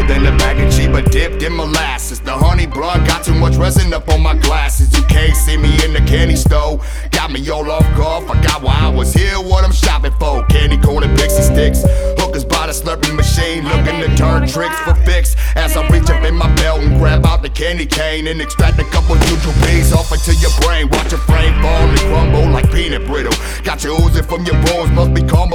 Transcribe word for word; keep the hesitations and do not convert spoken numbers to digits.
than a bag of cheaper dipped in molasses. The honey blonde got too much resin up on my glasses. You can't see me in the candy store. Got me all off guard, forgot why I was here, what I'm shopping for. Candy corn and pixie sticks, hookers by the slurping machine, looking to turn tricks for fix. As I reach up in my belt and grab out the candy cane and extract a couple neutral beads off into your brain. Watch your frame fall and crumble like peanut brittle. Got you oozing from your bones, must be calm